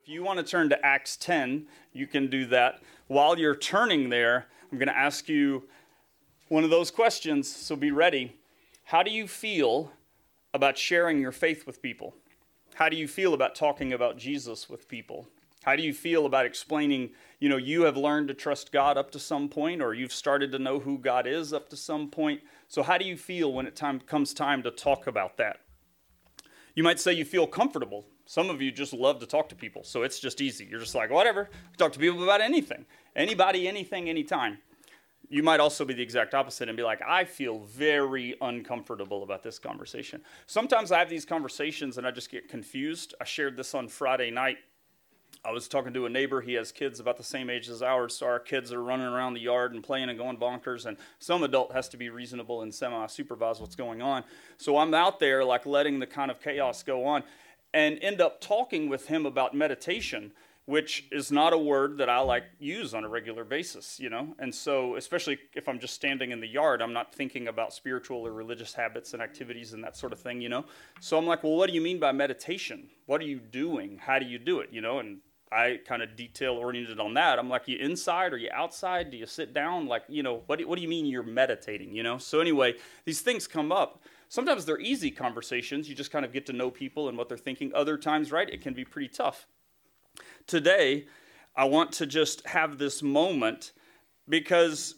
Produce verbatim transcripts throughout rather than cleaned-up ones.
you want to turn to Acts ten, you can do that. While you're turning there, I'm going to ask you one of those questions, so be ready. How do you feel about sharing your faith with people? How do you feel about talking about Jesus with people? How do you feel about explaining, you know, you have learned to trust God up to some point, or you've started to know who God is up to some point. So how do you feel when it time comes time to talk about that? You might say you feel comfortable. Some of you just love to talk to people, so it's just easy. You're just like, whatever, talk to people about anything. Anybody, anything, anytime. You might also be the exact opposite and be like, I feel very uncomfortable about this conversation. Sometimes I have these conversations and I just get confused. I shared this on Friday night. I was talking to a neighbor. He has kids about the same age as ours, so our kids are running around the yard and playing and going bonkers, and some adult has to be reasonable and semi-supervise what's going on. So I'm out there like letting the kind of chaos go on and end up talking with him about meditation, which is not a word that I like use on a regular basis, you know? And so, especially if I'm just standing in the yard, I'm not thinking about spiritual or religious habits and activities and that sort of thing, you know? So I'm like, well, what do you mean by meditation? What are you doing? How do you do it, you know? And I kind of detail-oriented on that. I'm like, you inside? Are you outside? Do you sit down? Like, you know, what do, what do you mean you're meditating, you know? So anyway, these things come up. Sometimes they're easy conversations. You just kind of get to know people and what they're thinking. Other times, right, it can be pretty tough. Today, I want to just have this moment because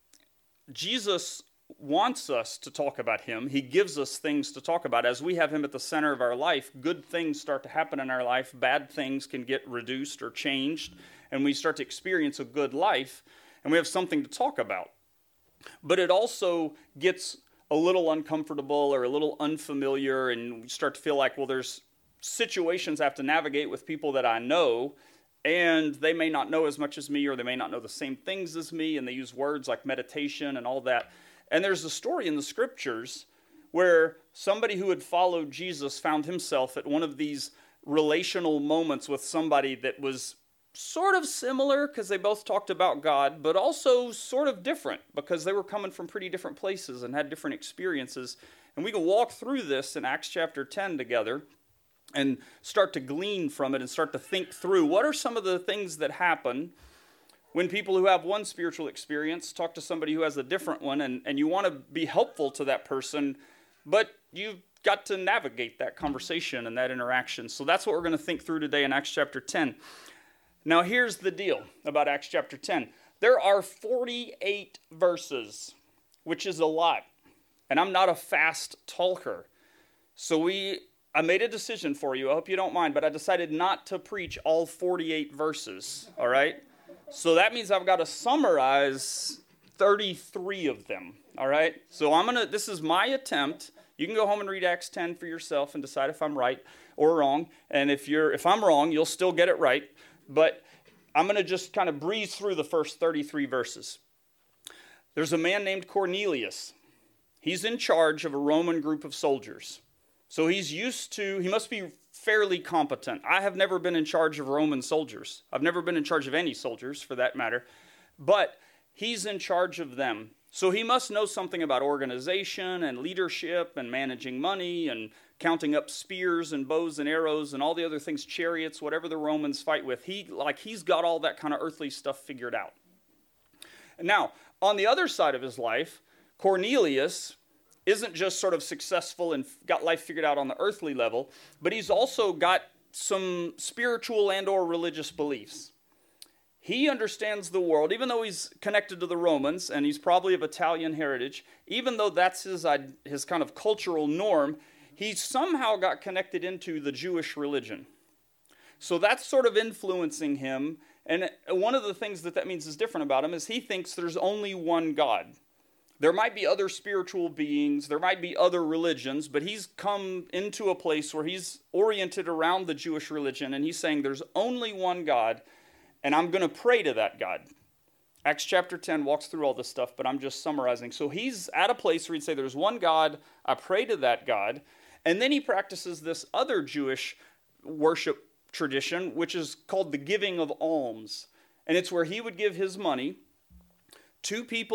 Jesus wants us to talk about him. He gives us things to talk about. As we have him at the center of our life, good things start to happen in our life. Bad things can get reduced or changed, and we start to experience a good life, and we have something to talk about. But it also gets a little uncomfortable or a little unfamiliar, and we start to feel like, well, there's situations I have to navigate with people that I know, and they may not know as much as me, or they may not know the same things as me, and they use words like meditation and all that. And there's a story in the scriptures where somebody who had followed Jesus found himself at one of these relational moments with somebody that was sort of similar because they both talked about God, but also sort of different because they were coming from pretty different places and had different experiences. And we can walk through this in Acts chapter ten together and start to glean from it and start to think through what are some of the things that happen when people who have one spiritual experience talk to somebody who has a different one, and, and you want to be helpful to that person, but you've got to navigate that conversation and that interaction. So that's what we're going to think through today in Acts chapter ten. Now here's the deal about Acts chapter ten. There are forty-eight verses, which is a lot. And I'm not a fast talker. So we... I made a decision for you. I hope you don't mind, but I decided not to preach all forty-eight verses, all right? So that means I've got to summarize thirty-three of them, all right? So I'm going to, this is my attempt. You can go home and read Acts ten for yourself and decide if I'm right or wrong. And if you're, if I'm wrong, you'll still get it right. But I'm going to just kind of breeze through the first thirty-three verses. There's a man named Cornelius. He's in charge of a Roman group of soldiers. So he's used to, he must be fairly competent. I have never been in charge of Roman soldiers. I've never been in charge of any soldiers, for that matter. But he's in charge of them. So he must know something about organization and leadership and managing money and counting up spears and bows and arrows and all the other things, chariots, whatever the Romans fight with. He, like, he's got all that kind of earthly stuff figured out. Now, on the other side of his life, Cornelius isn't just sort of successful and got life figured out on the earthly level, but he's also got some spiritual and or religious beliefs. He understands the world, even though he's connected to the Romans, and he's probably of Italian heritage, even though that's his, his kind of cultural norm, he somehow got connected into the Jewish religion. So that's sort of influencing him, and one of the things that that means is different about him is he thinks there's only one God. There might be other spiritual beings, there might be other religions, but he's come into a place where he's oriented around the Jewish religion, and he's saying there's only one God, and I'm going to pray to that God. Acts chapter ten walks through all this stuff, but I'm just summarizing. So he's at a place where he'd say there's one God, I pray to that God, and then he practices this other Jewish worship tradition, which is called the giving of alms. And it's where he would give his money to people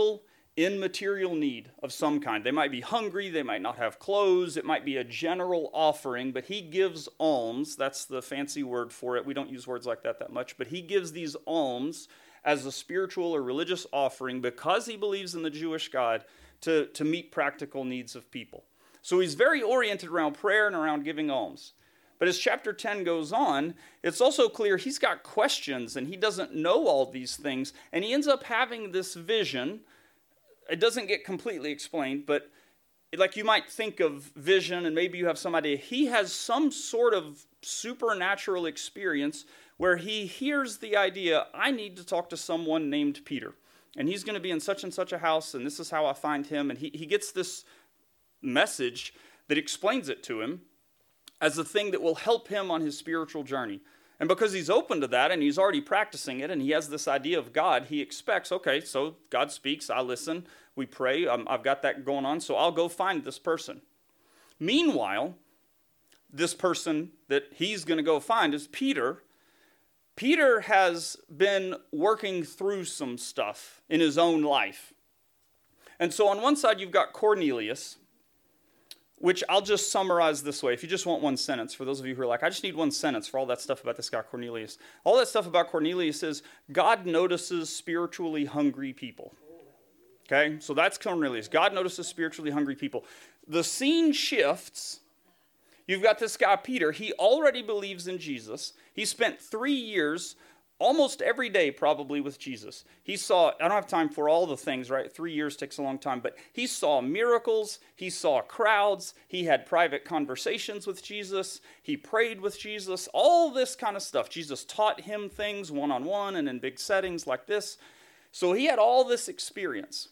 in material need of some kind. They might be hungry, they might not have clothes, it might be a general offering, but he gives alms. That's the fancy word for it. We don't use words like that that much, but he gives these alms as a spiritual or religious offering because he believes in the Jewish God to, to meet practical needs of people. So he's very oriented around prayer and around giving alms. But as chapter ten goes on, it's also clear he's got questions and he doesn't know all these things. And he ends up having this vision. It doesn't get completely explained, but like you might think of vision and maybe you have some idea. He has some sort of supernatural experience where he hears the idea, I need to talk to someone named Peter. And he's going to be in such and such a house, and this is how I find him. And he, he gets this message that explains it to him as a thing that will help him on his spiritual journey. And because he's open to that and he's already practicing it and he has this idea of God, he expects, okay, so God speaks, I listen, we pray, um, I've got that going on, so I'll go find this person. Meanwhile, this person that he's going to go find is Peter. Peter has been working through some stuff in his own life. And so on one side, you've got Cornelius, which I'll just summarize this way. If you just want one sentence, for those of you who are like, I just need one sentence for all that stuff about this guy Cornelius. All that stuff about Cornelius is God notices spiritually hungry people. Okay, so that's Cornelius. God notices spiritually hungry people. The scene shifts. You've got this guy Peter. He already believes in Jesus. He spent three years almost every day probably with Jesus. He saw, I don't have time for all the things, right? Three years takes a long time, but he saw miracles, he saw crowds, he had private conversations with Jesus, he prayed with Jesus, all this kind of stuff. Jesus taught him things one-on-one and in big settings like this. So he had all this experience.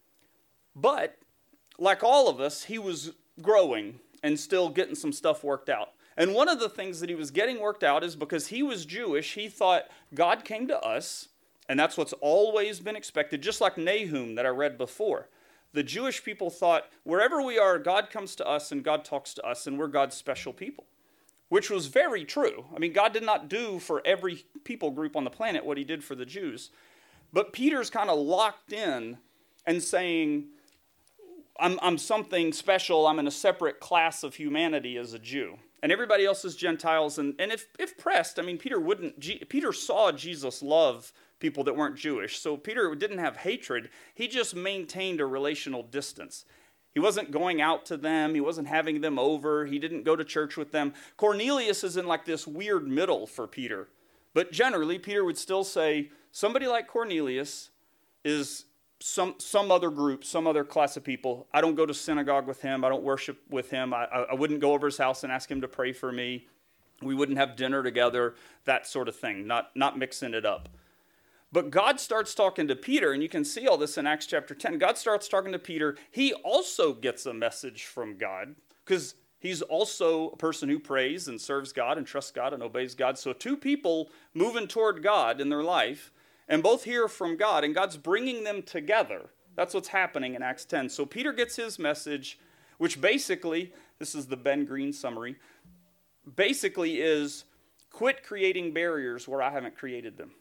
But like all of us, he was growing and still getting some stuff worked out. And one of the things that he was getting worked out is because he was Jewish, he thought God came to us, and that's what's always been expected, just like Nahum that I read before. The Jewish people thought, wherever we are, God comes to us and God talks to us, and we're God's special people, which was very true. I mean, God did not do for every people group on the planet what he did for the Jews. But Peter's kind of locked in and saying, I'm, I'm something special, I'm in a separate class of humanity as a Jew. And everybody else is Gentiles. And, and if, if pressed, I mean, Peter wouldn't, G, Peter saw Jesus love people that weren't Jewish. So Peter didn't have hatred. He just maintained a relational distance. He wasn't going out to them. He wasn't having them over. He didn't go to church with them. Cornelius is in like this weird middle for Peter. But generally, Peter would still say, somebody like Cornelius is some some other group, some other class of people. I don't go to synagogue with him. I don't worship with him. I, I wouldn't go over his house and ask him to pray for me. We wouldn't have dinner together, that sort of thing, not, not mixing it up. But God starts talking to Peter, and you can see all this in Acts chapter ten. God starts talking to Peter. He also gets a message from God because he's also a person who prays and serves God and trusts God and obeys God. So two people moving toward God in their life, and both hear from God, and God's bringing them together. That's what's happening in Acts ten. So Peter gets his message, which basically, this is the Ben Green summary, basically is quit creating barriers where I haven't created them.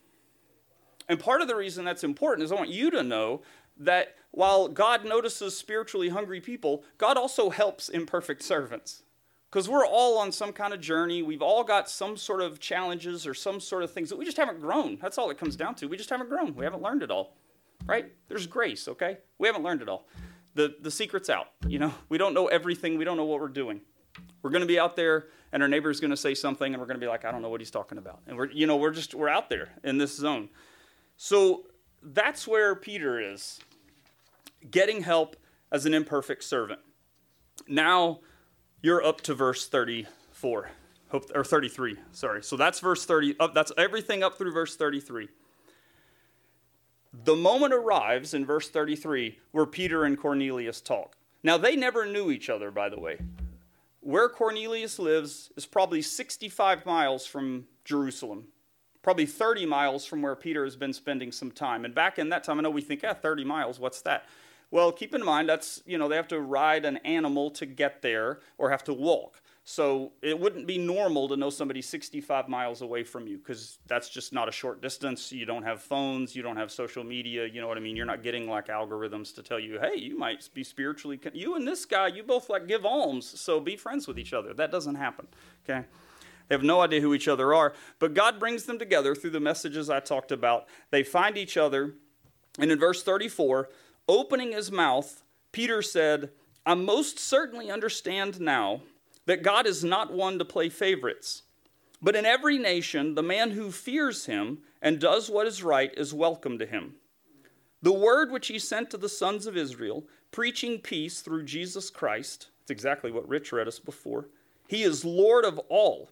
And part of the reason that's important is I want you to know that while God notices spiritually hungry people, God also helps imperfect servants. Because we're all on some kind of journey. We've all got some sort of challenges or some sort of things that we just haven't grown. That's all it comes down to. We just haven't grown. We haven't learned it all, right? There's grace, okay? We haven't learned it all. The, the secret's out, you know? We don't know everything. We don't know what we're doing. We're going to be out there, and our neighbor's going to say something, and we're going to be like, I don't know what he's talking about. And we're, you know, we're just, we're out there in this zone. So that's where Peter is, getting help as an imperfect servant. Now, you're up to verse thirty-four, hope, or thirty-three, sorry. So that's verse thirty, up, that's everything up through verse thirty-three. The moment arrives in verse thirty-three where Peter and Cornelius talk. Now, they never knew each other, by the way. Where Cornelius lives is probably sixty-five miles from Jerusalem, probably thirty miles from where Peter has been spending some time. And back in that time, I know we think, yeah, thirty miles, what's that? Well, keep in mind, that's, you know, they have to ride an animal to get there or have to walk. So it wouldn't be normal to know somebody sixty-five miles away from you because that's just not a short distance. You don't have phones. You don't have social media. You know what I mean? You're not getting like algorithms to tell you, hey, you might be spiritually, con- you and this guy, you both like give alms, so be friends with each other. That doesn't happen, okay? They have no idea who each other are, but God brings them together through the messages I talked about. They find each other, and in verse thirty-four, opening his mouth, Peter said, I most certainly understand now that God is not one to play favorites. But in every nation, the man who fears him and does what is right is welcome to him. The word which he sent to the sons of Israel, preaching peace through Jesus Christ, that's exactly what Rich read us before. He is Lord of all.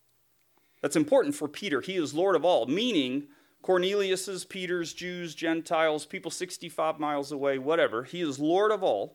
That's important for Peter. He is Lord of all, meaning Cornelius's, Peter's, Jews, Gentiles, people sixty-five miles away, whatever. He is Lord of all.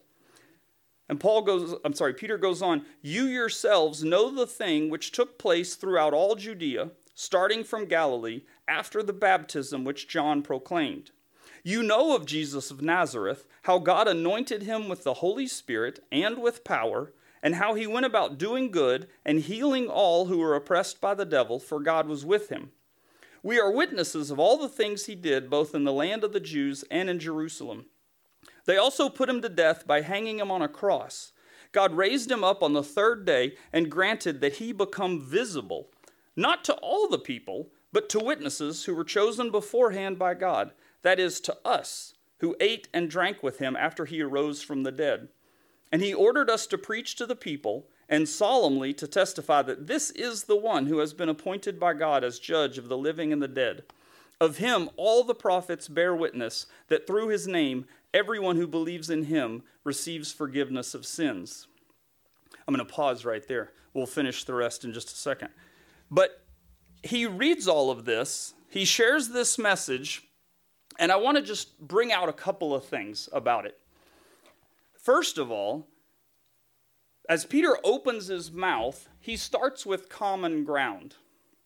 And Paul goes, I'm sorry, Peter goes on, you yourselves know the thing which took place throughout all Judea, starting from Galilee, after the baptism which John proclaimed. You know of Jesus of Nazareth, how God anointed him with the Holy Spirit and with power, and how he went about doing good and healing all who were oppressed by the devil, for God was with him. We are witnesses of all the things he did, both in the land of the Jews and in Jerusalem. They also put him to death by hanging him on a cross. God raised him up on the third day and granted that he become visible, not to all the people, but to witnesses who were chosen beforehand by God, that is, to us, who ate and drank with him after he arose from the dead. And he ordered us to preach to the people and solemnly to testify that this is the one who has been appointed by God as judge of the living and the dead. Of him all the prophets bear witness that through his name everyone who believes in him receives forgiveness of sins. I'm going to pause right there. We'll finish the rest in just a second. But he reads all of this. He shares this message. And I want to just bring out a couple of things about it. First of all, as Peter opens his mouth, he starts with common ground.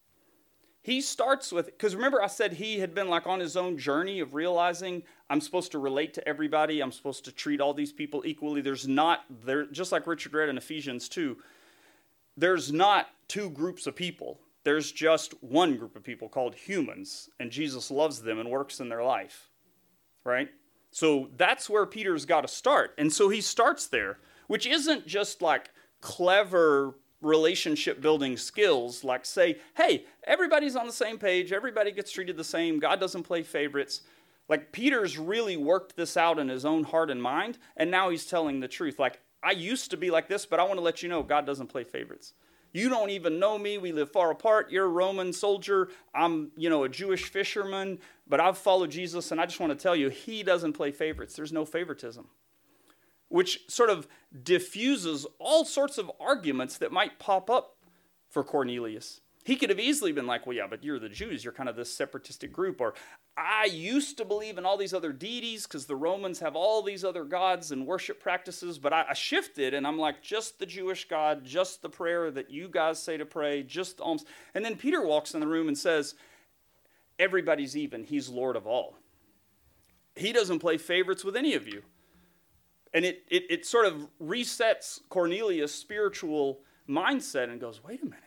He starts with, because remember I said he had been like on his own journey of realizing I'm supposed to relate to everybody. I'm supposed to treat all these people equally. There's not, there, just like Richard read in Ephesians two, there's not two groups of people. There's just one group of people called humans, and Jesus loves them and works in their life, right? So that's where Peter's got to start. And so he starts there, which isn't just like clever relationship building skills, like say, hey, everybody's on the same page, everybody gets treated the same, God doesn't play favorites. Like Peter's really worked this out in his own heart and mind, and now he's telling the truth. Like, I used to be like this, but I want to let you know God doesn't play favorites. You don't even know me. We live far apart. You're a Roman soldier. I'm, you know, a Jewish fisherman, but I've followed Jesus, and I just want to tell you, he doesn't play favorites. There's no favoritism, which sort of diffuses all sorts of arguments that might pop up for Cornelius. He could have easily been like, well, yeah, but you're the Jews. You're kind of this separatistic group. Or I used to believe in all these other deities because the Romans have all these other gods and worship practices, but I, I shifted and I'm like, just the Jewish God, just the prayer that you guys say to pray, just the alms. And then Peter walks in the room and says, everybody's even. He's Lord of all. He doesn't play favorites with any of you. And it, it, it sort of resets Cornelius' spiritual mindset and goes, wait a minute.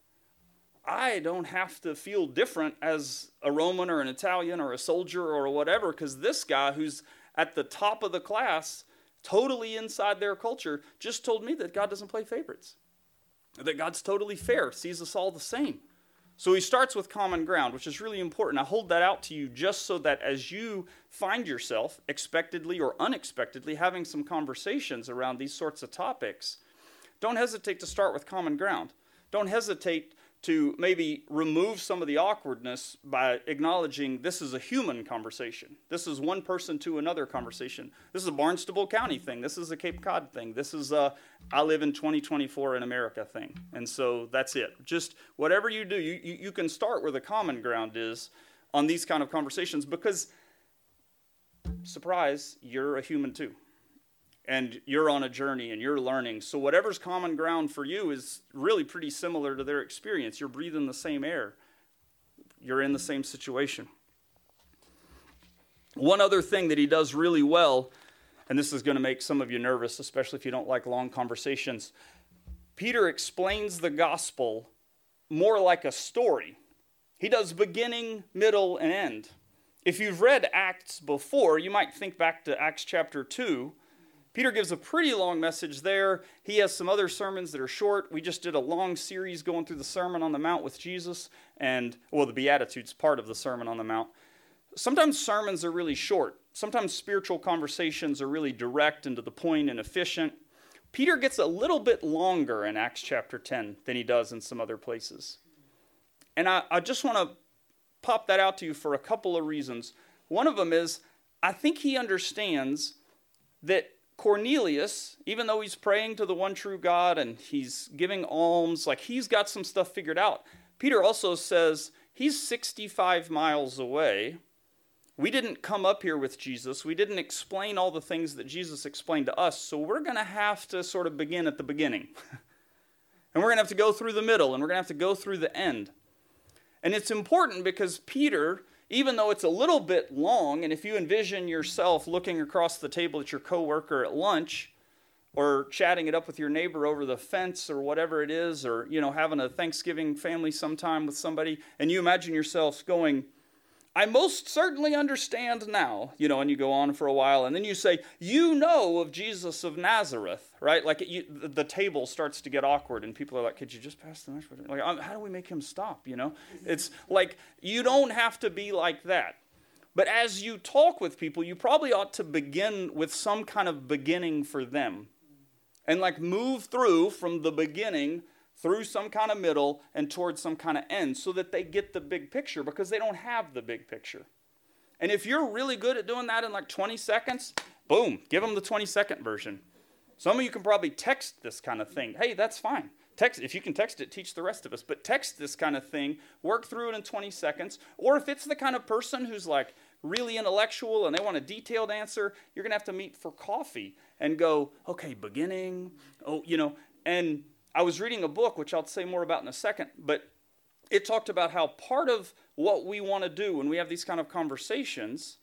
I don't have to feel different as a Roman or an Italian or a soldier or whatever, because this guy who's at the top of the class, totally inside their culture, just told me that God doesn't play favorites, that God's totally fair, sees us all the same. So he starts with common ground, which is really important. I hold that out to you just so that as you find yourself, expectedly or unexpectedly, having some conversations around these sorts of topics, don't hesitate to start with common ground. Don't hesitate to maybe remove some of the awkwardness by acknowledging this is a human conversation. This is one person to another conversation. This is a Barnstable County thing. This is a Cape Cod thing. This is a I live in twenty twenty-four in America thing. And so that's it. Just whatever you do, you, you, you can start where the common ground is on these kind of conversations because, surprise, you're a human too. And you're on a journey and you're learning. So whatever's common ground for you is really pretty similar to their experience. You're breathing the same air. You're in the same situation. One other thing that he does really well, and this is going to make some of you nervous, especially if you don't like long conversations. Peter explains the gospel more like a story. He does beginning, middle, and end. If you've read Acts before, you might think back to Acts chapter two. Peter gives a pretty long message there. He has some other sermons that are short. We just did a long series going through the Sermon on the Mount with Jesus, and, well, the Beatitudes, part of the Sermon on the Mount. Sometimes sermons are really short. Sometimes spiritual conversations are really direct and to the point and efficient. Peter gets a little bit longer in Acts chapter ten than he does in some other places. And I, I just want to pop that out to you for a couple of reasons. One of them is, I think he understands that Cornelius, even though he's praying to the one true God and he's giving alms, like he's got some stuff figured out. Peter also says he's sixty-five miles away. We didn't come up here with Jesus. We didn't explain all the things that Jesus explained to us, so we're going to have to sort of begin at the beginning. And we're going to have to go through the middle, and we're going to have to go through the end. And it's important because Peter, even though it's a little bit long, and if you envision yourself looking across the table at your coworker at lunch, or chatting it up with your neighbor over the fence or whatever it is, or, you know, having a Thanksgiving family sometime with somebody, and you imagine yourself going, I most certainly understand now, you know, and you go on for a while, and then you say, you know of Jesus of Nazareth, right? Like it, you, the table starts to get awkward, and people are like, could you just pass the mashed potato? Like, how do we make him stop, you know? It's like, you don't have to be like that. But as you talk with people, you probably ought to begin with some kind of beginning for them. And like move through from the beginning through some kind of middle and towards some kind of end so that they get the big picture, because they don't have the big picture. And if you're really good at doing that in like twenty seconds, boom, give them the twenty second version. Some of you can probably text this kind of thing. Hey, that's fine. Text, if you can text it, teach the rest of us. But text this kind of thing, work through it in twenty seconds. Or if it's the kind of person who's like really intellectual and they want a detailed answer, you're going to have to meet for coffee and go, okay, beginning, oh, you know, and I was reading a book, which I'll say more about in a second, but it talked about how part of what we want to do when we have these kind of conversations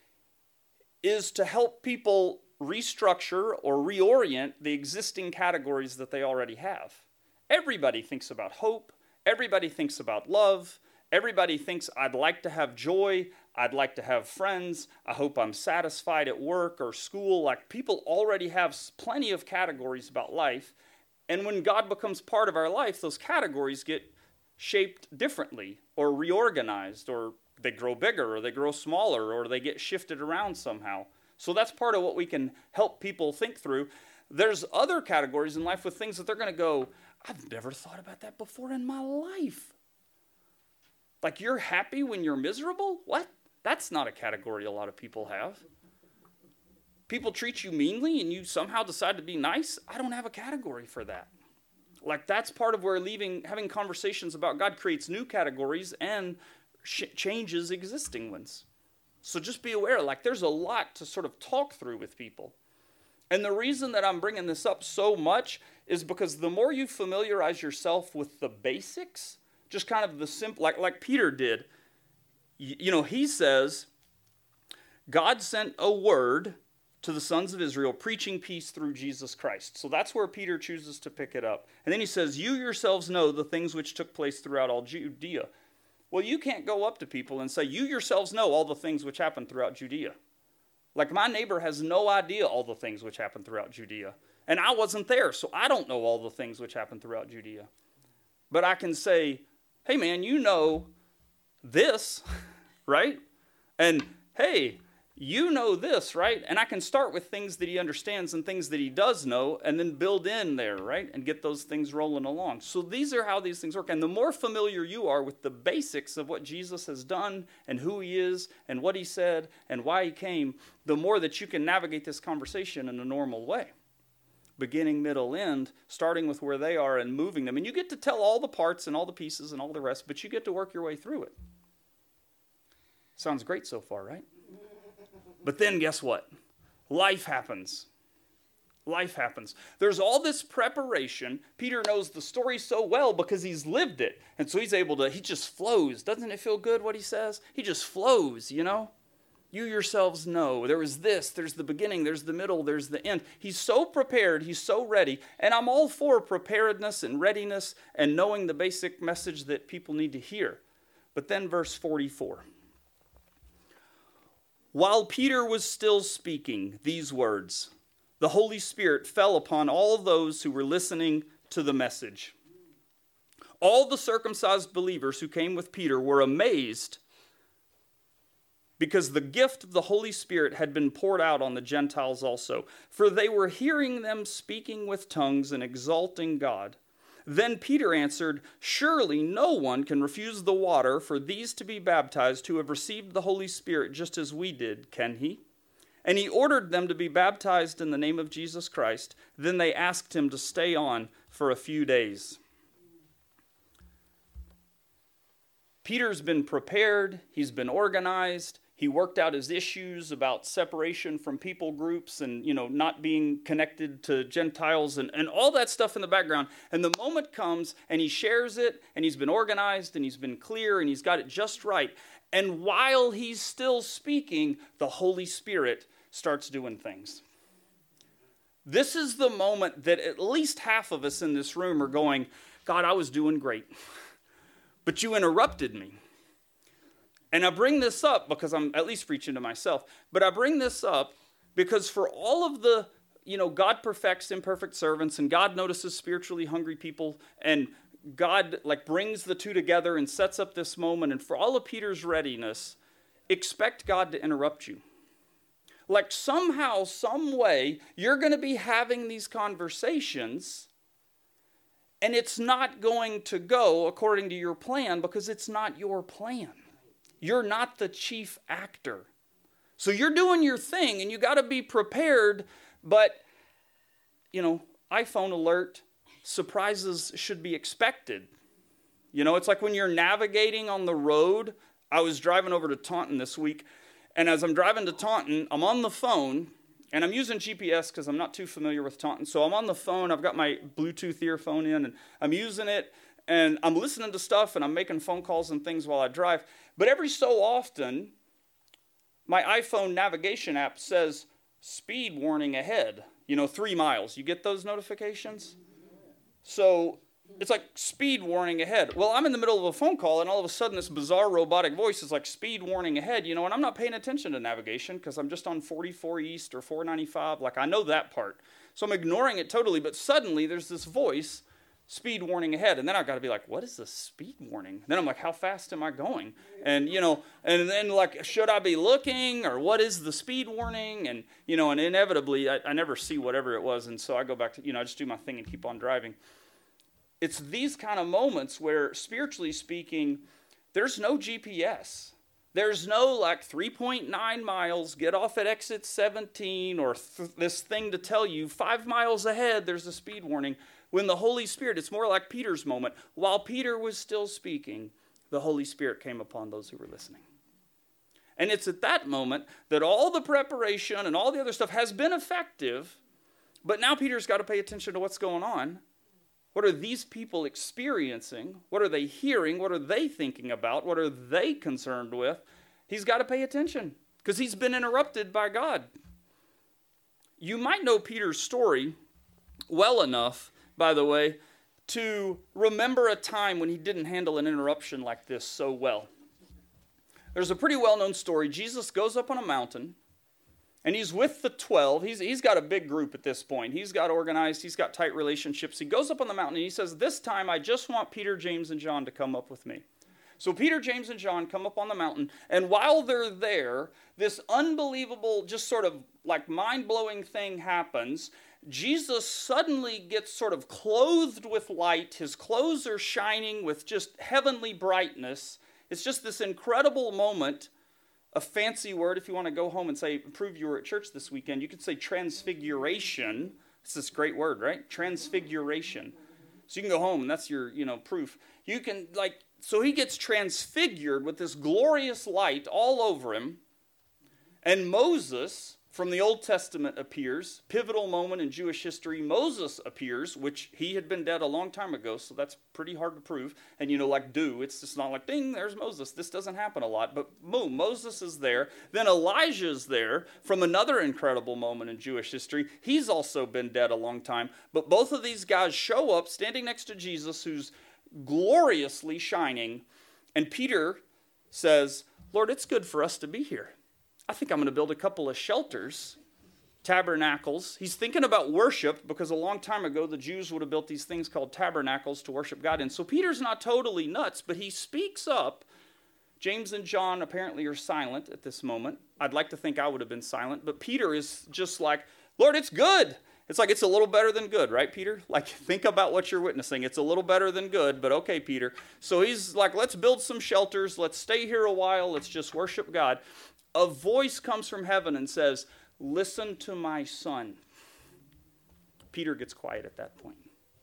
is to help people restructure or reorient the existing categories that they already have. Everybody thinks about hope. Everybody thinks about love. Everybody thinks, I'd like to have joy. I'd like to have friends. I hope I'm satisfied at work or school. Like, people already have plenty of categories about life. And when God becomes part of our life, those categories get shaped differently or reorganized, or they grow bigger or they grow smaller or they get shifted around somehow. So that's part of what we can help people think through. There's other categories in life with things that they're going to go, I've never thought about that before in my life. Like, you're happy when you're miserable? What? That's not a category a lot of people have. People treat you meanly and you somehow decide to be nice? I don't have a category for that. Like, that's part of where leaving, having conversations about God creates new categories and sh- changes existing ones. So just be aware, like, there's a lot to sort of talk through with people. And the reason that I'm bringing this up so much is because the more you familiarize yourself with the basics, just kind of the simple, like, like Peter did, you, you know, he says, God sent a word to the sons of Israel, preaching peace through Jesus Christ. So that's where Peter chooses to pick it up. And then he says, you yourselves know the things which took place throughout all Judea. Well, you can't go up to people and say, you yourselves know all the things which happened throughout Judea. Like, my neighbor has no idea all the things which happened throughout Judea. And I wasn't there, so I don't know all the things which happened throughout Judea. But I can say, hey, man, you know this, right? And, hey, you know this, right? And I can start with things that he understands and things that he does know and then build in there, right? And get those things rolling along. So these are how these things work. And the more familiar you are with the basics of what Jesus has done and who he is and what he said and why he came, the more that you can navigate this conversation in a normal way. Beginning, middle, end, starting with where they are and moving them. And you get to tell all the parts and all the pieces and all the rest, but you get to work your way through it. Sounds great so far, right? But then guess what? Life happens. Life happens. There's all this preparation. Peter knows the story so well because he's lived it. And so he's able to, he just flows. Doesn't it feel good what he says? He just flows, you know? You yourselves know there was this, there's the beginning, there's the middle, there's the end. He's so prepared, he's so ready. And I'm all for preparedness and readiness and knowing the basic message that people need to hear. But then verse forty-four. While Peter was still speaking these words, the Holy Spirit fell upon all those who were listening to the message. All the circumcised believers who came with Peter were amazed because the gift of the Holy Spirit had been poured out on the Gentiles also, for they were hearing them speaking with tongues and exalting God. Then Peter answered, "Surely no one can refuse the water for these to be baptized who have received the Holy Spirit just as we did, can he?" And he ordered them to be baptized in the name of Jesus Christ. Then they asked him to stay on for a few days. Peter's been prepared, he's been organized, he worked out his issues about separation from people groups and, you know, not being connected to Gentiles and, and all that stuff in the background. And the moment comes and he shares it and he's been organized and he's been clear and he's got it just right. And while he's still speaking, the Holy Spirit starts doing things. This is the moment that at least half of us in this room are going, God, I was doing great, but you interrupted me. And I bring this up because I'm at least preaching to myself, but I bring this up because for all of the, you know, God perfects imperfect servants and God notices spiritually hungry people and God like brings the two together and sets up this moment. And for all of Peter's readiness, expect God to interrupt you. Like somehow, some way, you're going to be having these conversations and it's not going to go according to your plan because it's not your plan. You're not the chief actor. So you're doing your thing and you got to be prepared, but, you know, iPhone alert, surprises should be expected. You know, it's like when you're navigating on the road. I was driving over to Taunton this week, and as I'm driving to Taunton, I'm on the phone, and I'm using G P S because I'm not too familiar with Taunton. So I'm on the phone, I've got my Bluetooth earphone in, and I'm using it, and I'm listening to stuff, and I'm making phone calls and things while I drive. But every so often, my iPhone navigation app says, speed warning ahead, you know, three miles. You get those notifications? So it's like speed warning ahead. Well, I'm in the middle of a phone call, and all of a sudden this bizarre robotic voice is like speed warning ahead, you know, and I'm not paying attention to navigation because I'm just on forty-four East or four ninety-five. Like, I know that part. So I'm ignoring it totally, but suddenly there's this voice, speed warning ahead. And then I've got to be like, what is the speed warning? And then I'm like, how fast am I going? And, you know, and then like, should I be looking or what is the speed warning? And, you know, and inevitably I, I never see whatever it was. And so I go back to, you know, I just do my thing and keep on driving. It's these kind of moments where spiritually speaking, there's no G P S. There's no like three point nine miles, get off at exit seventeen or th- this thing to tell you five miles ahead, there's a speed warning. When the Holy Spirit, it's more like Peter's moment. While Peter was still speaking, the Holy Spirit came upon those who were listening. And it's at that moment that all the preparation and all the other stuff has been effective, but now Peter's got to pay attention to what's going on. What are these people experiencing? What are they hearing? What are they thinking about? What are they concerned with? He's got to pay attention because he's been interrupted by God. You might know Peter's story well enough, by the way, to remember a time when he didn't handle an interruption like this so well. There's a pretty well-known story. Jesus goes up on a mountain, and he's with the twelve. He's, he's got a big group at this point. He's got organized. He's got tight relationships. He goes up on the mountain, and he says, this time I just want Peter, James, and John to come up with me. So Peter, James, and John come up on the mountain, and while they're there, this unbelievable, just sort of like mind-blowing thing happens. Jesus suddenly gets sort of clothed with light. His clothes are shining with just heavenly brightness. It's just this incredible moment. A fancy word, if you want to go home and say, prove you were at church this weekend, you could say transfiguration. It's this great word, right? Transfiguration. So you can go home and that's your, you know, proof. You can like, so he gets transfigured with this glorious light all over him. And Moses, from the Old Testament appears, pivotal moment in Jewish history. Moses appears, which he had been dead a long time ago, so that's pretty hard to prove. And, you know, like do, it's just not like, ding, there's Moses. This doesn't happen a lot, but boom, Moses is there. Then Elijah's there from another incredible moment in Jewish history. He's also been dead a long time, but both of these guys show up standing next to Jesus, who's gloriously shining, and Peter says, Lord, it's good for us to be here. I think I'm going to build a couple of shelters, tabernacles. He's thinking about worship because a long time ago the Jews would have built these things called tabernacles to worship God in. So Peter's not totally nuts, but he speaks up. James and John apparently are silent at this moment. I'd like to think I would have been silent, but Peter is just like, Lord, it's good. It's like it's a little better than good, right, Peter? Like, think about what you're witnessing. It's a little better than good, but okay, Peter. So he's like, let's build some shelters. Let's stay here a while. Let's just worship God. A voice comes from heaven and says, listen to my son. Peter gets quiet at that point.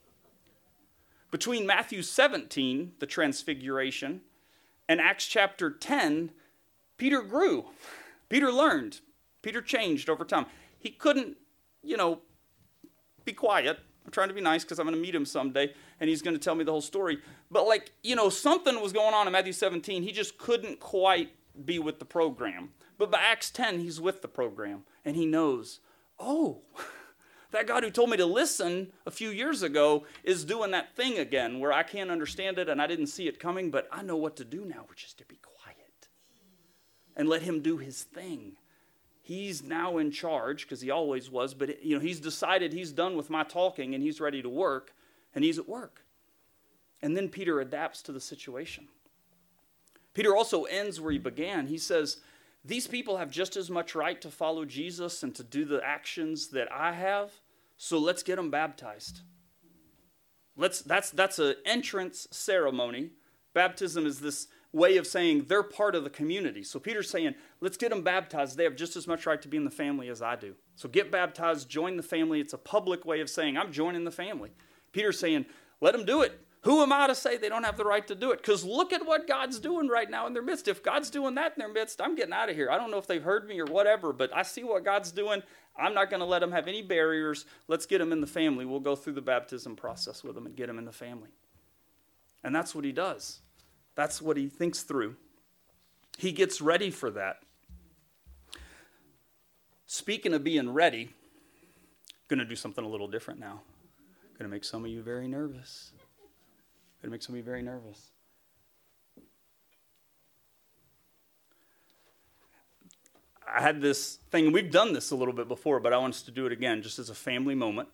Between Matthew seventeen, the transfiguration, and Acts chapter ten, Peter grew. Peter learned. Peter changed over time. He couldn't, you know, be quiet. I'm trying to be nice because I'm going to meet him someday, and he's going to tell me the whole story. But like, you know, something was going on in Matthew seventeen. He just couldn't quite be with the program. But by Acts ten, he's with the program, and he knows, oh, that God who told me to listen a few years ago is doing that thing again where I can't understand it and I didn't see it coming, but I know what to do now, which is to be quiet and let him do his thing. He's now in charge because he always was, but you know, he's decided he's done with my talking and he's ready to work, and he's at work. And then Peter adapts to the situation. Peter also ends where he began. He says, these people have just as much right to follow Jesus and to do the actions that I have, so let's get them baptized. Let's, that's, that's an entrance ceremony. Baptism is this way of saying they're part of the community. So Peter's saying, let's get them baptized. They have just as much right to be in the family as I do. So get baptized, join the family. It's a public way of saying, I'm joining the family. Peter's saying, let them do it. Who am I to say they don't have the right to do it? Because look at what God's doing right now in their midst. If God's doing that in their midst, I'm getting out of here. I don't know if they've heard me or whatever, but I see what God's doing. I'm not going to let them have any barriers. Let's get them in the family. We'll go through the baptism process with them and get them in the family. And that's what he does. That's what he thinks through. He gets ready for that. Speaking of being ready, going to do something a little different now. Going to make some of you very nervous. Going to make some of you very nervous. I had this thing, we've done this a little bit before, but I want us to do it again, just as a family moment.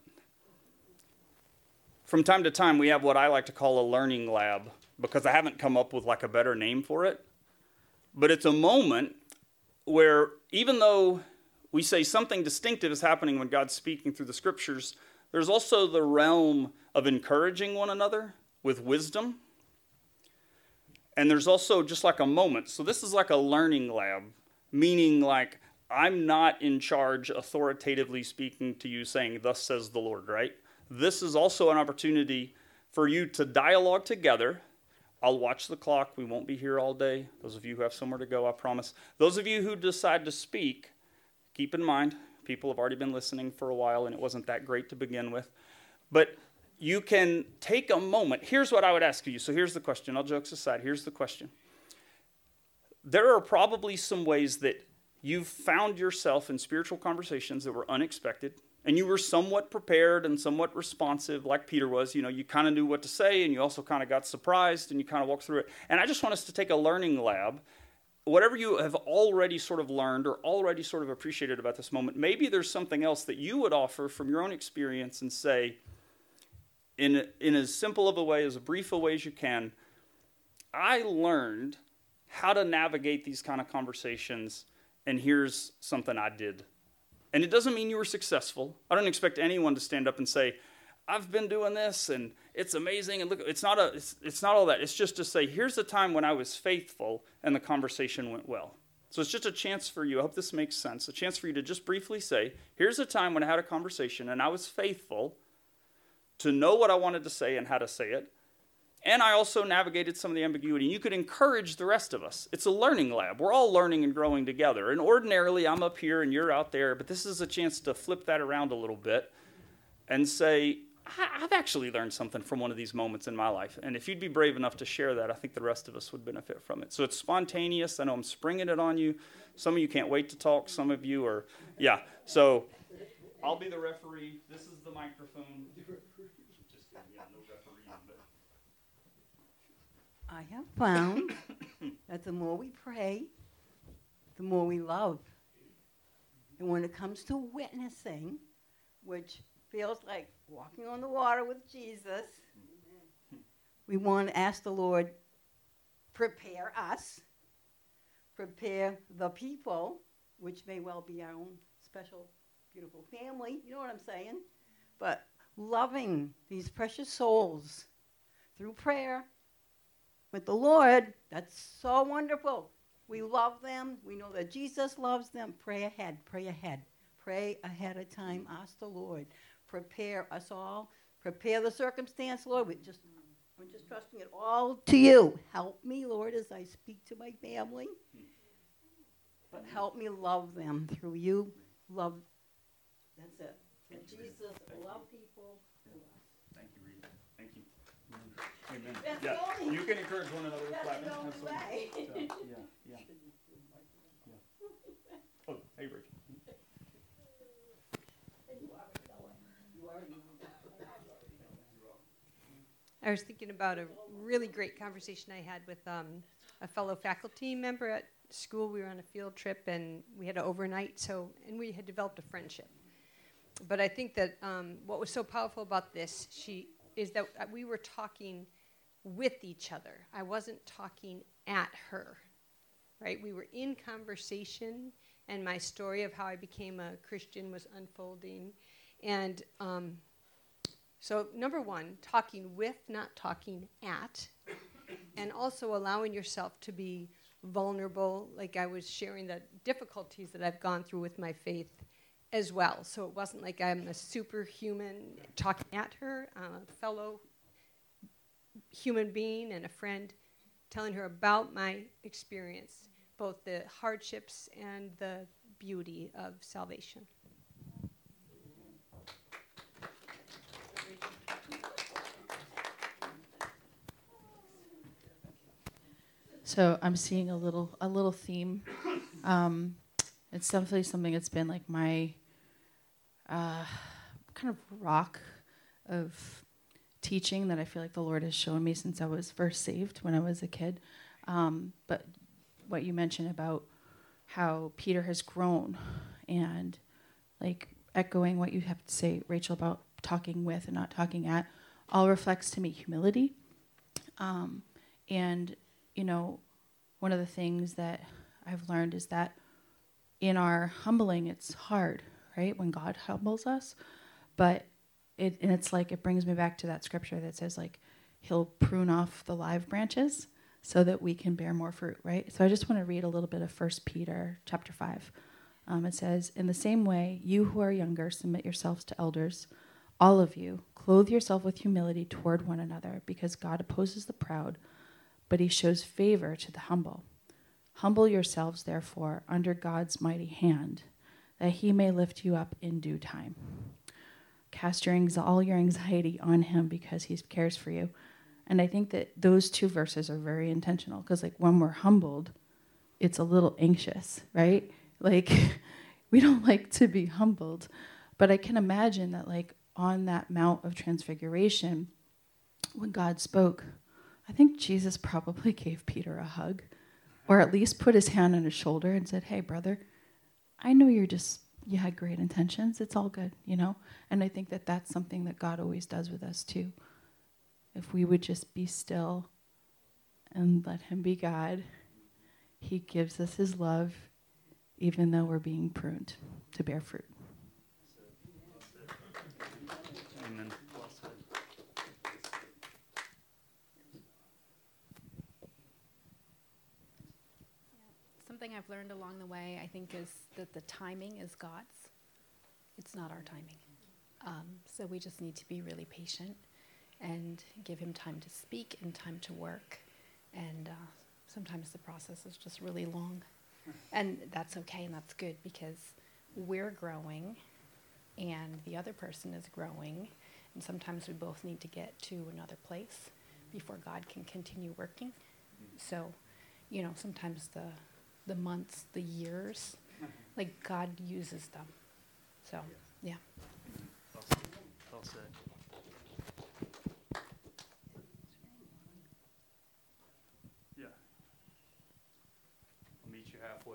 From time to time, we have what I like to call a learning lab, because I haven't come up with like a better name for it. But it's a moment where even though we say something distinctive is happening when God's speaking through the scriptures, there's also the realm of encouraging one another with wisdom. And there's also just like a moment. So this is like a learning lab, meaning like I'm not in charge authoritatively speaking to you saying, thus says the Lord, right? This is also an opportunity for you to dialogue together. I'll watch the clock. We won't be here all day. Those of you who have somewhere to go, I promise. Those of you who decide to speak, keep in mind, people have already been listening for a while and it wasn't that great to begin with. But you can take a moment. Here's what I would ask you. So here's the question. All jokes aside, here's the question. There are probably some ways that you've found yourself in spiritual conversations that were unexpected, and you were somewhat prepared and somewhat responsive, like Peter was. You know, you kind of knew what to say, and you also kind of got surprised, and you kind of walked through it. And I just want us to take a learning lab. Whatever you have already sort of learned or already sort of appreciated about this moment, maybe there's something else that you would offer from your own experience and say, in, in as simple of a way, as brief a way as you can, I learned how to navigate these kind of conversations, and here's something I did. And it doesn't mean you were successful. I don't expect anyone to stand up and say, I've been doing this, and it's amazing, and look, it's not a, it's, it's not all that. It's just to say, here's the time when I was faithful, and the conversation went well. So it's just a chance for you, I hope this makes sense, a chance for you to just briefly say, here's a time when I had a conversation, and I was faithful to know what I wanted to say and how to say it. And I also navigated some of the ambiguity. You could encourage the rest of us. It's a learning lab. We're all learning and growing together. And ordinarily, I'm up here and you're out there, but this is a chance to flip that around a little bit and say, I've actually learned something from one of these moments in my life. And if you'd be brave enough to share that, I think the rest of us would benefit from it. So it's spontaneous. I know I'm springing it on you. Some of you can't wait to talk. Some of you are, yeah. So I'll be the referee. This is the microphone. Just yeah, no refereeing, but I have found that the more we pray, the more we love. And when it comes to witnessing, which feels like walking on the water with Jesus, we want to ask the Lord, prepare us, prepare the people, which may well be our own special, beautiful family, you know what I'm saying? But loving these precious souls through prayer with the Lord, that's so wonderful. We love them. We know that Jesus loves them. Pray ahead, pray ahead. Pray ahead of time. Ask the Lord. Prepare us all. Prepare the circumstance, Lord. We just, I'm just trusting it all to you. Help me, Lord, as I speak to my family. But help me love them through you. Love, that's it. And Jesus, love people. thank you, Rita. Thank you. Amen. That's Yeah, the only- you can encourage one another with That's clapping. the only Absolutely. way. So, yeah, yeah, yeah. Oh, hey, Rachel. I was thinking about a really great conversation I had with um, a fellow faculty member at school. We were on a field trip and we had an overnight, so and we had developed a friendship. But I think that um, what was so powerful about this, she is that we were talking with each other. I wasn't talking at her, right? We were in conversation, and my story of how I became a Christian was unfolding, and. Um, So number one, talking with, not talking at, and also allowing yourself to be vulnerable, like I was sharing the difficulties that I've gone through with my faith as well. So it wasn't like I'm a superhuman talking at her, uh, a fellow human being and a friend, telling her about my experience, both the hardships and the beauty of salvation. So I'm seeing a little a little theme. Um, it's definitely something that's been like my uh, kind of rock of teaching that I feel like the Lord has shown me since I was first saved when I was a kid. Um, but what you mentioned about how Peter has grown and like echoing what you have to say, Rachel, about talking with and not talking at, all reflects to me humility. Um, and you know, one of the things that I've learned is that in our humbling, it's hard, right? When God humbles us, but it and it's like it brings me back to that scripture that says like He'll prune off the live branches so that we can bear more fruit, right? So I just want to read a little bit of First Peter chapter five. Um, it says, "In the same way, you who are younger, submit yourselves to elders. All of you, clothe yourself with humility toward one another, because God opposes the proud, but He shows favor to the humble. Humble yourselves, therefore, under God's mighty hand, that He may lift you up in due time. Cast your anx- all your anxiety on Him, because He cares for you." And I think that those two verses are very intentional, because like when we're humbled, it's a little anxious, right? Like we don't like to be humbled, but I can imagine that like on that Mount of Transfiguration, when God spoke, I think Jesus probably gave Peter a hug, or at least put his hand on his shoulder and said, "Hey, brother, I know you're just, you had great intentions. It's all good, you know?" And I think that that's something that God always does with us too. If we would just be still and let Him be God, He gives us His love, even though we're being pruned to bear fruit. Amen. Something I've learned along the way, I think, is that the timing is God's. It's not our timing. Um, so we just need to be really patient and give him time to speak and time to work. And uh, sometimes the process is just really long. And that's okay and that's good because we're growing and the other person is growing. And sometimes we both need to get to another place before God can continue working. So, you know, sometimes the the months, the years, like God uses them. So, yeah. Well said. Yeah. I'll meet you halfway.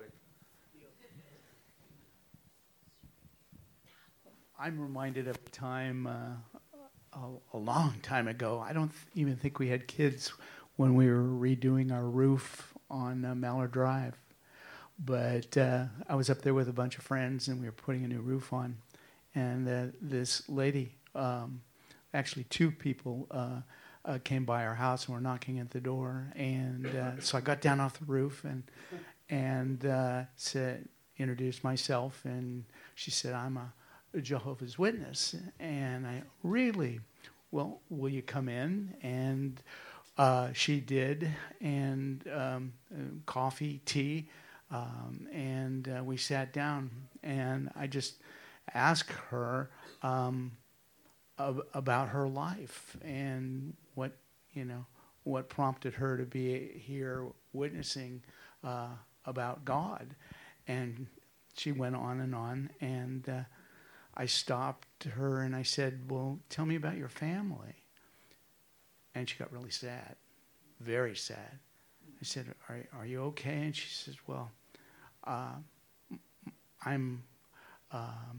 I'm reminded of a time uh, a, a long time ago. I don't th- even think we had kids when we were redoing our roof on uh, Mallard Drive. But uh, I was up there with a bunch of friends, and we were putting a new roof on. And uh, this lady, um, actually two people, uh, uh, came by our house and were knocking at the door. And uh, so I got down off the roof and and uh, said, introduced myself, and she said, "I'm a Jehovah's Witness." And I really, well, will you come in? And uh, she did, and um, uh, coffee, tea, um, and uh, we sat down, and I just asked her um, ab- about her life and what, you know, what prompted her to be here witnessing uh, about God. And she went on and on, and uh, I stopped her and I said, "Well, tell me about your family." And she got really sad, very sad. I said, are, are you okay? And she says, "Well, uh, I'm um,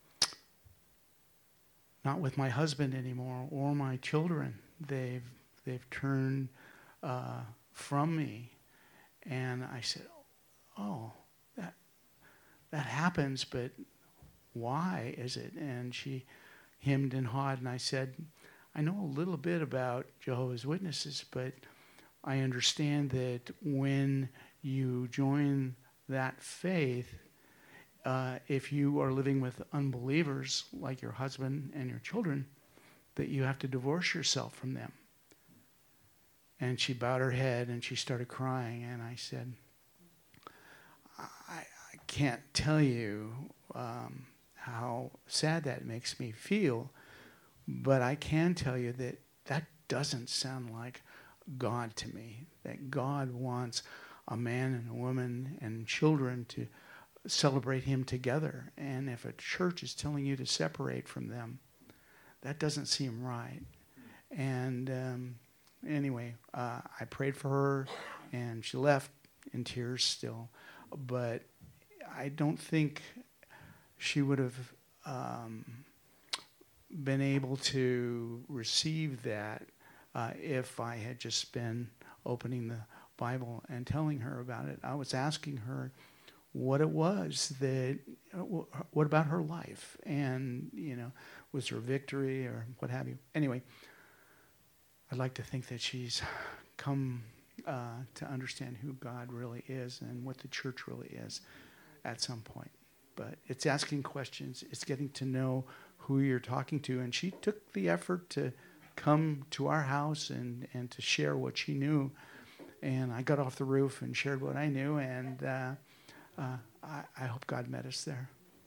not with my husband anymore or my children. They've, they've turned uh, from me." And I said, "Oh, that, that happens, but why is it?" And she hemmed and hawed, and I said, "I know a little bit about Jehovah's Witnesses, but I understand that when you join that faith, uh, if you are living with unbelievers like your husband and your children, that you have to divorce yourself from them." And she bowed her head and she started crying, and I said, I, I can't tell you um, how sad that makes me feel, but I can tell you that that doesn't sound like God to me, that God wants a man and a woman and children to celebrate him together. And if a church is telling you to separate from them, that doesn't seem right. And um, anyway, uh, I prayed for her, and she left in tears still. But I don't think she would have um, been able to receive that uh, if I had just been opening the Bible and telling her about it. I was asking her what it was that, uh, what about her life? And, you know, was there victory or what have you? Anyway, I'd like to think that she's come uh, to understand who God really is and what the church really is at some point. But it's asking questions. It's getting to know who you're talking to. And she took the effort to come to our house and, and to share what she knew. And I got off the roof and shared what I knew. And uh, uh, I, I hope God met us there.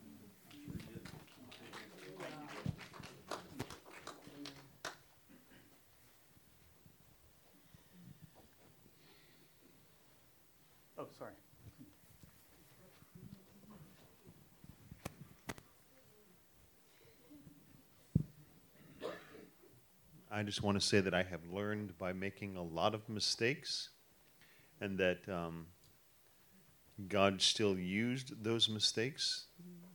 Oh, sorry. I just want to say that I have learned by making a lot of mistakes, and that um, God still used those mistakes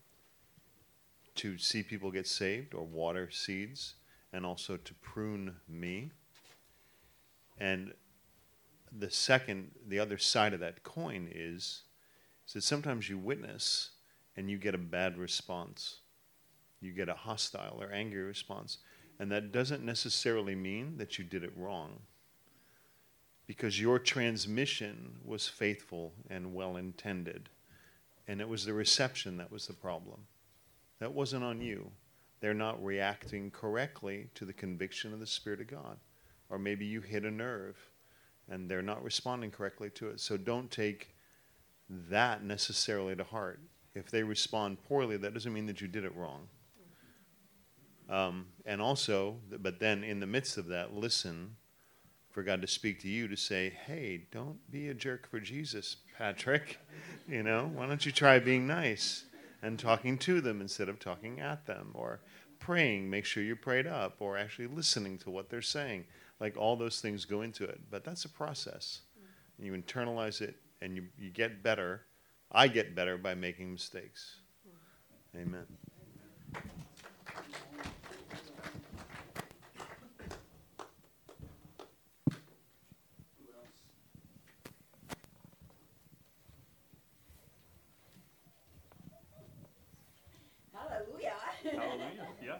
to see people get saved or water seeds, and also to prune me. And the second, the other side of that coin is, is that sometimes you witness and you get a bad response. You get a hostile or angry response. And that doesn't necessarily mean that you did it wrong, because your transmission was faithful and well-intended, and it was the reception that was the problem. That wasn't on you. they're not reacting correctly to the conviction of the Spirit of God. Or maybe you hit a nerve and they're not responding correctly to it. So don't take that necessarily to heart. If they respond poorly, that doesn't mean that you did it wrong. Um, and also, but then in the midst of that, listen for God to speak to you to say, hey, don't be a jerk for Jesus, Patrick. You know, why don't you try being nice and talking to them instead of talking at them, or praying, make sure you're prayed up, or actually listening to what they're saying. Like, all those things go into it. But that's a process. And you internalize it, and you, you get better. I get better by making mistakes. Amen. Hallelujah. Hallelujah. Yeah.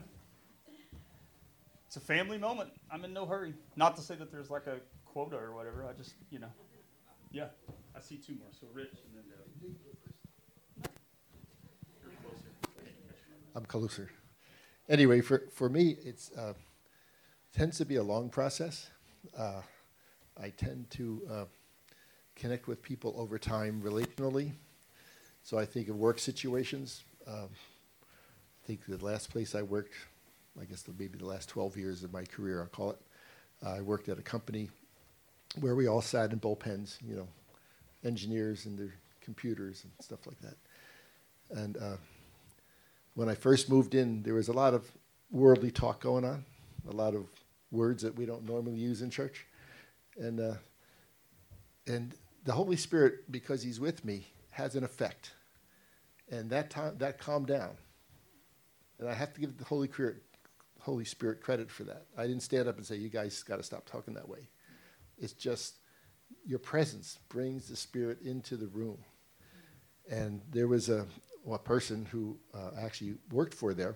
It's a family moment. I'm in no hurry. Not to say that there's like a quota or whatever. I just, you know. Yeah. I see two more. So Rich and then Deb. You're closer. I'm closer. Anyway, for, for me, it's uh, tends to be a long process. Uh, I tend to uh, connect with people over time relationally. So I think of work situations. Um, I think the last place I worked, I guess the, maybe the last twelve years of my career, I'll call it, uh, I worked at a company where we all sat in bullpens, you know, engineers and their computers and stuff like that. And uh, when I first moved in, there was a lot of worldly talk going on, a lot of words that we don't normally use in church. And uh, and the Holy Spirit, because he's with me, has an effect. And that time, that calmed down. And I have to give the Holy Spirit, Holy Spirit credit for that. I didn't stand up and say, you guys got to stop talking that way. It's just your presence brings the Spirit into the room. And there was a, a person who uh, actually worked for there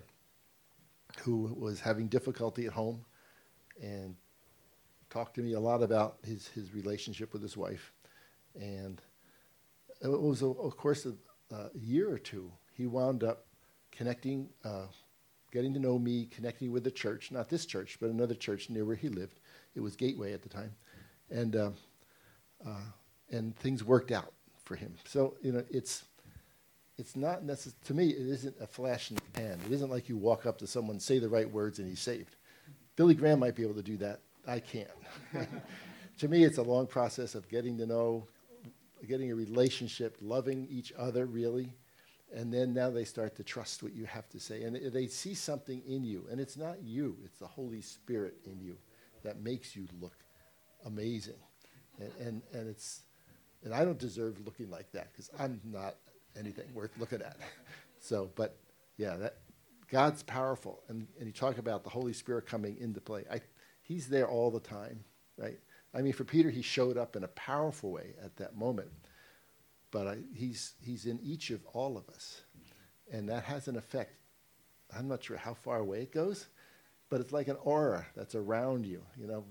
who was having difficulty at home and talked to me a lot about his, his relationship with his wife. And it was, a, of course, a, a year or two, he wound up connecting, uh, getting to know me, connecting with the church, not this church, but another church near where he lived. It was Gateway at the time. And uh, uh, and things worked out for him. So, you know, it's it's not necessary, to me, it isn't a flash in the pan. It isn't like you walk up to someone, say the right words, and he's saved. Billy Graham might be able to do that. I can't. To me, it's a long process of getting to know, getting a relationship, loving each other, really. And then now they start to trust what you have to say. And they see something in you. And it's not you. It's the Holy Spirit in you that makes you look amazing. And and, and it's and I don't deserve looking like that because I'm not anything worth looking at. So, but, yeah, that God's powerful. And, and you talk about the Holy Spirit coming into play. I, he's there all the time, right? I mean, for Peter, he showed up in a powerful way at that moment. But I, he's he's in each of all of us, and that has an effect. I'm not sure how far away it goes, but it's like an aura that's around you. You know,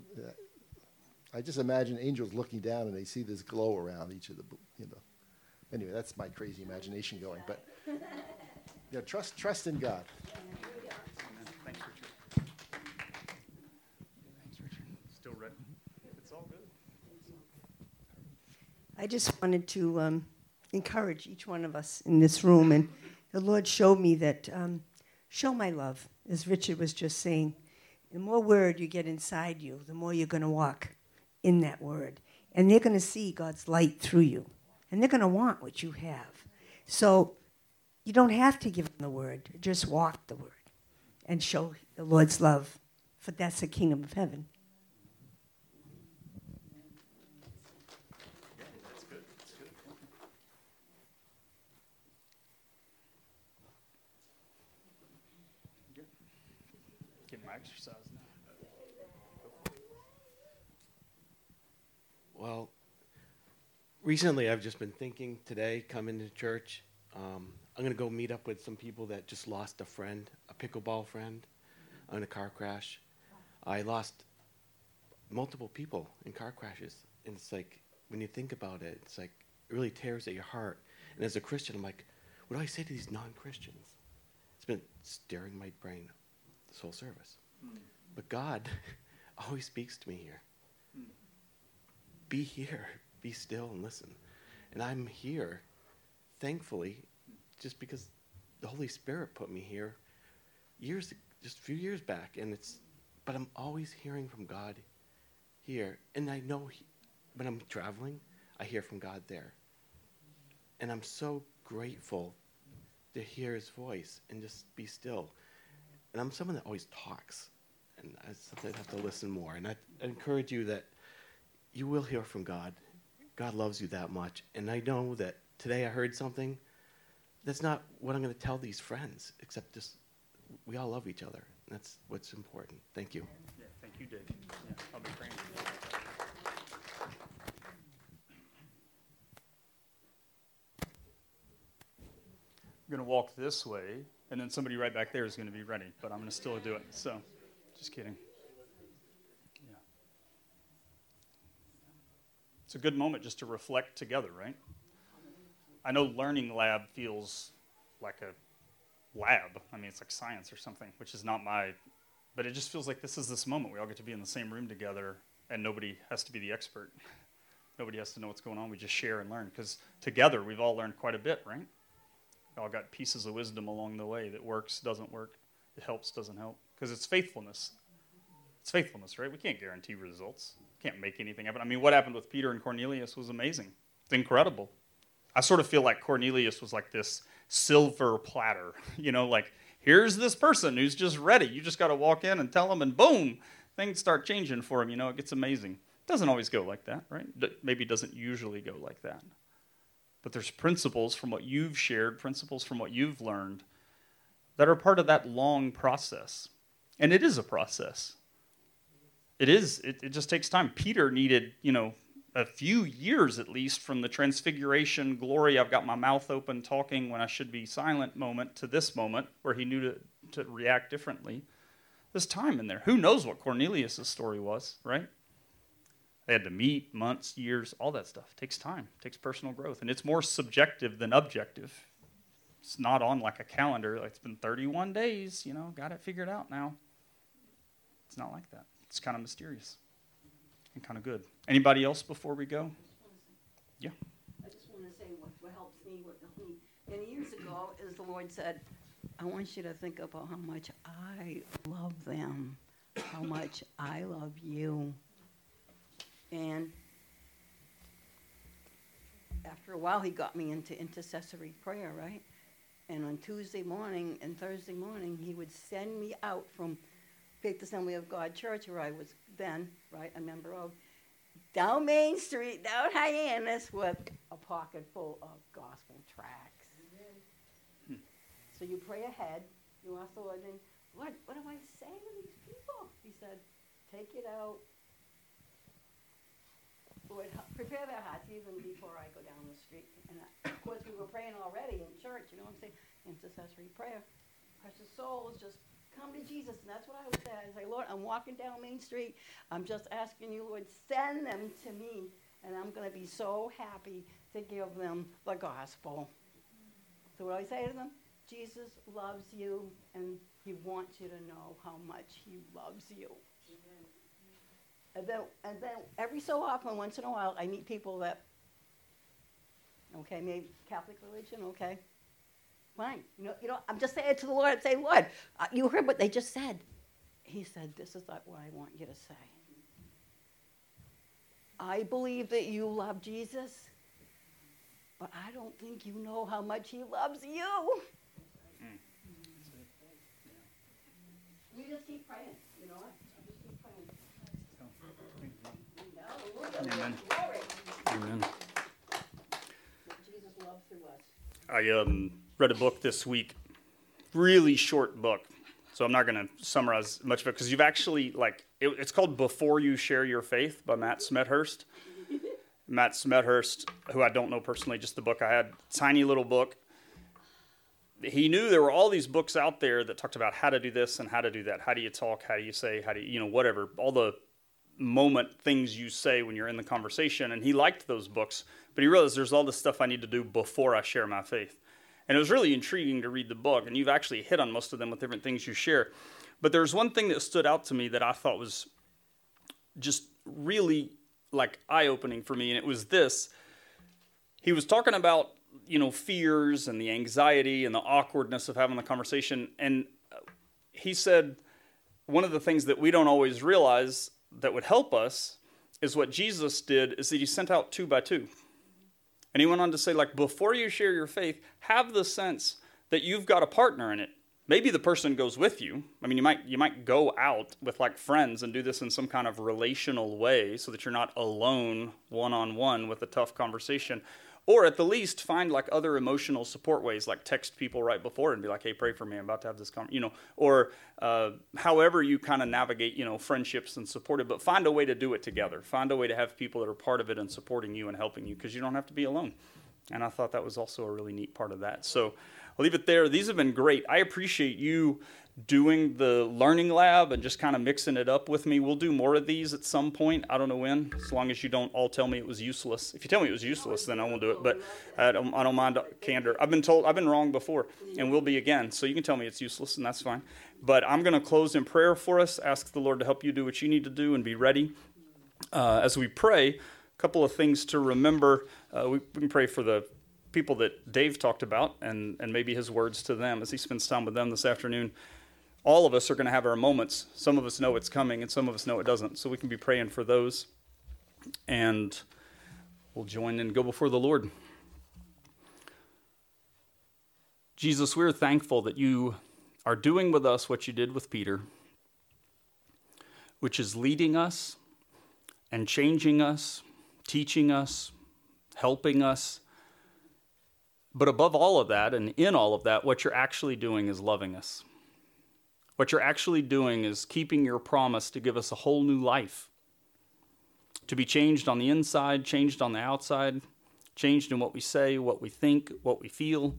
I just imagine angels looking down and they see this glow around each of the. You know, anyway, that's my crazy imagination going. But you know, trust trust in God. Thanks, Richard. Thanks, Richard. Still ready? It's all good. I just wanted to um, encourage each one of us in this room. And the Lord showed me that, um, show my love, as Richard was just saying. The more word you get inside you, the more you're going to walk in that word. And they're going to see God's light through you. And they're going to want what you have. So you don't have to give them the word. Just walk the word and show the Lord's love. For that's the kingdom of heaven. Getting my exercise now. Well, recently I've just been thinking today, coming to church, um, I'm going to go meet up with some people that just lost a friend, a pickleball friend, in a car crash. I lost multiple people in car crashes. And it's like, when you think about it, it's like, it really tears at your heart. And as a Christian, I'm like, what do I say to these non-Christians? It's been stirring my brain this whole service. Mm. But God always speaks to me here. Mm. Be here, be still and listen. And I'm here, thankfully, just because the Holy Spirit put me here years, just a few years back. And it's, but I'm always hearing from God here. And I know he, when I'm traveling, I hear from God there. And I'm so grateful to hear his voice and just be still. And I'm someone that always talks. And I sometimes have to listen more. And I, I encourage you that you will hear from God. God loves you that much. And I know that today I heard something that's not what I'm going to tell these friends, except just we all love each other. That's what's important. Thank you. Yeah, thank you, Dave. Yeah, I'll be praying. I'm going to walk this way, and then somebody right back there is going to be ready, but I'm going to still do it. So, just kidding. Yeah. It's a good moment just to reflect together, right? I know Learning Lab feels like a lab. I mean, it's like science or something, which is not my, but it just feels like this is this moment. We all get to be in the same room together, and nobody has to be the expert. Nobody has to know what's going on. We just share and learn, because together we've all learned quite a bit, right? We all got pieces of wisdom along the way that works, doesn't work, it helps, doesn't help, because it's faithfulness. It's faithfulness, right? We can't guarantee results. Can't make anything happen. I mean, what happened with Peter and Cornelius was amazing. It's incredible. I sort of feel like Cornelius was like this silver platter, you know, like, here's this person who's just ready. You just got to walk in and tell them, and boom, things start changing for him. You know, it gets amazing. It doesn't always go like that, right? Maybe it doesn't usually go like that. But there's principles from what you've shared, principles from what you've learned that are part of that long process. And it is a process. It is. It, it just takes time. Peter needed, you know, a few years at least from the transfiguration, glory, I've got my mouth open talking when I should be silent moment to this moment where he knew to, to react differently. There's time in there. Who knows what Cornelius' story was, right? They had to meet, months, years, all that stuff. It takes time. It takes personal growth. And it's more subjective than objective. It's not on like a calendar. Like, it's been thirty-one days, you know, got it figured out now. It's not like that. It's kind of mysterious and kind of good. Anybody else before we go? Yeah. I just want to say what, what helps me, what helped me many years ago is the Lord said, I want you to think about how much I love them, how much I love you. And after a while, he got me into intercessory prayer, right? And on Tuesday morning and Thursday morning, he would send me out from Faith Assembly of God Church, where I was then, right, a member of, down Main Street, down Hyannis, with a pocket full of gospel tracts. Hmm. So you pray ahead. You ask the Lord, and Lord, what do I say to these people? He said, take it out. Lord, prepare their hearts even before I go down the street. And uh, of course, we were praying already in church, you know what I'm saying? Intercessory prayer. Precious souls, just come to Jesus. And that's what I would say. I say, Lord, I'm walking down Main Street. I'm just asking you, Lord, send them to me. And I'm going to be so happy to give them the gospel. So what do I say to them? Jesus loves you, and he wants you to know how much he loves you. Amen. And then, and then every so often, once in a while, I meet people that, okay, maybe Catholic religion, okay, fine. You know, you know, I'm just saying it to the Lord. I'm saying, Lord, uh, you heard what they just said. He said, this is not what I want you to say. I believe that you love Jesus, but I don't think you know how much he loves you. Mm. We just keep praying, you know what? Just keep praying. Amen. Amen. Jesus loves through us. I um, read a book this week, really short book, so I'm not going to summarize much of it because you've actually, like, it, it's called Before You Share Your Faith by Matt Smethurst. Matt Smethurst, who I don't know personally, just the book I had, tiny little book. He knew there were all these books out there that talked about how to do this and how to do that. How do you talk? How do you say? How do you, you know, whatever, all the moment things you say when you're in the conversation. And he liked those books, but he realized there's all this stuff I need to do before I share my faith. And it was really intriguing to read the book, and you've actually hit on most of them with different things you share. But there's one thing that stood out to me that I thought was just really like eye-opening for me, and it was this. He was talking about, you know, fears and the anxiety and the awkwardness of having the conversation. And he said, one of the things that we don't always realize that would help us is what Jesus did is that he sent out two by two. And he went on to say, like, before you share your faith, have the sense that you've got a partner in it. Maybe the person goes with you. I mean, you might you might go out with like friends and do this in some kind of relational way so that you're not alone one-on-one with a tough conversation. Or at the least, find like other emotional support ways, like text people right before and be like, hey, pray for me, I'm about to have this conversation, you know, or uh, however you kind of navigate, you know, friendships and support it, but find a way to do it together. Find a way to have people that are part of it and supporting you and helping you, because you don't have to be alone. And I thought that was also a really neat part of that. So I'll leave it there. These have been great. I appreciate you doing the learning lab and just kind of mixing it up with me. We'll do more of these at some point. I don't know when, as long as you don't all tell me it was useless. If you tell me it was useless, then I won't do it. But I don't, I don't mind candor. I've been told, I've been wrong before, and will be again. So you can tell me it's useless, and that's fine. But I'm going to close in prayer for us, ask the Lord to help you do what you need to do and be ready. Uh, as we pray, a couple of things to remember. Uh, we, we can pray for the people that Dave talked about and, and maybe his words to them as he spends time with them this afternoon. All of us are going to have our moments. Some of us know it's coming, and some of us know it doesn't. So we can be praying for those. And we'll join and go before the Lord. Jesus, we're thankful that you are doing with us what you did with Peter, which is leading us and changing us, teaching us, helping us. But above all of that, and in all of that, what you're actually doing is loving us. What you're actually doing is keeping your promise to give us a whole new life, to be changed on the inside, changed on the outside, changed in what we say, what we think, what we feel.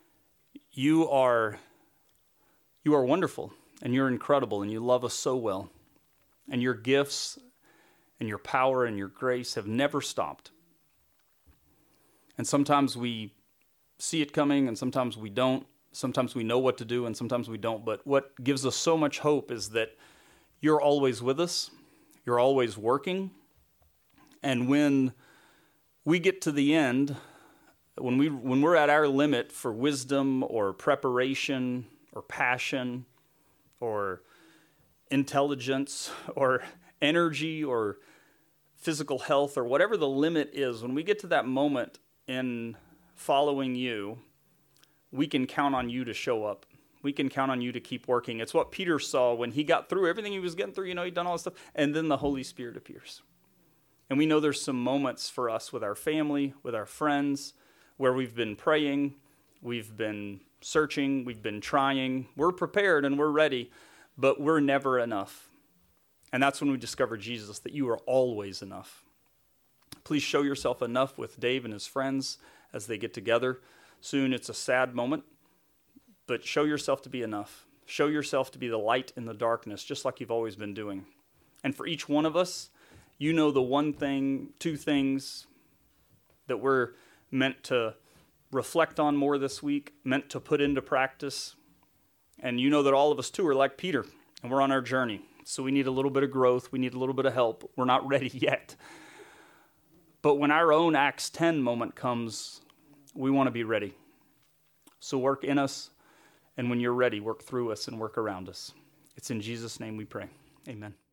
You are, you are wonderful, and you're incredible, and you love us so well. And your gifts and your power and your grace have never stopped. And sometimes we see it coming, and sometimes we don't. Sometimes we know what to do, and sometimes we don't. But what gives us so much hope is that you're always with us. You're always working. And when we get to the end, when we when we're at our limit for wisdom or preparation or passion or intelligence or energy or physical health or whatever the limit is, when we get to that moment in following you, we can count on you to show up. We can count on you to keep working. It's what Peter saw when he got through everything he was getting through. You know, he'd done all this stuff. And then the Holy Spirit appears. And we know there's some moments for us with our family, with our friends, where we've been praying, we've been searching, we've been trying. We're prepared and we're ready, but we're never enough. And that's when we discover, Jesus, that you are always enough. Please show yourself enough with Dave and his friends as they get together. Soon it's a sad moment, but show yourself to be enough. Show yourself to be the light in the darkness, just like you've always been doing. And for each one of us, you know the one thing, two things that we're meant to reflect on more this week, meant to put into practice. And you know that all of us too are like Peter, and we're on our journey. So we need a little bit of growth. We need a little bit of help. We're not ready yet. But when our own Acts ten moment comes, we want to be ready. So work in us, and when you're ready, work through us and work around us. It's in Jesus' name we pray. Amen.